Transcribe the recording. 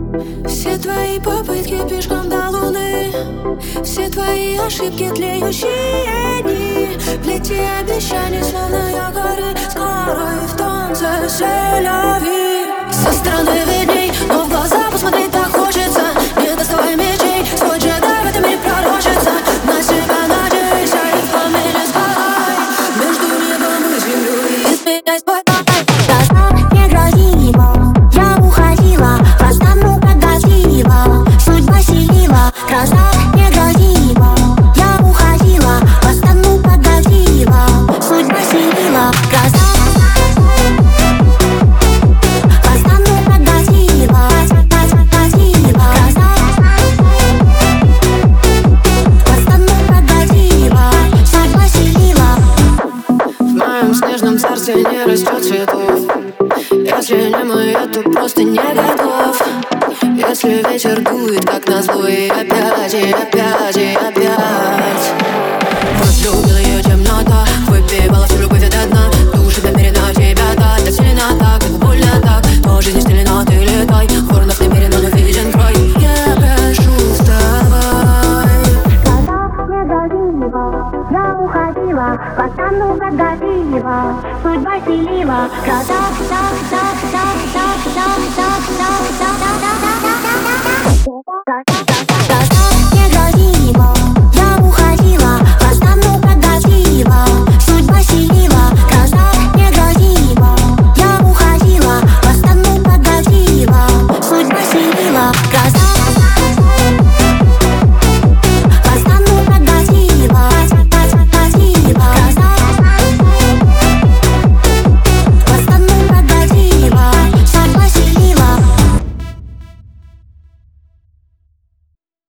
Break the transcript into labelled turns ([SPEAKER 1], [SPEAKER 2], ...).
[SPEAKER 1] Все твои попытки пешком до луны, все твои ошибки, тлеющие дни, плети обещаний, словно якоры, скоро и в танце селяви. Со стороны видней, но в глаза посмотреть так хочется. Не доставай мечей, свой джедай в этом мире пророчится. На себя надейся и в пламени сгорай. Между небом и землей изменяй свой рай.
[SPEAKER 2] Глаза не грозила, я уходила, хвостану погасила, судьба селила. Гроза не грозила, я уходила, хвостану погасила, судьба селила. Гроза
[SPEAKER 1] не растет цветов. Если не мы, я то просто не готов. Если ветер дует, как назло, и опять, и опять, и опять. Возлюбила ее темнота, выпивала всю любовь до дна. Души намерена тебя дать, так сильно так, так больно так. Тоже не стелена, ты летай, в воронах намеренно, но виден край. Я прошу, вставай.
[SPEAKER 2] Глаза не грозила, я уходила, хвостану погасила, судьба селила. Гроза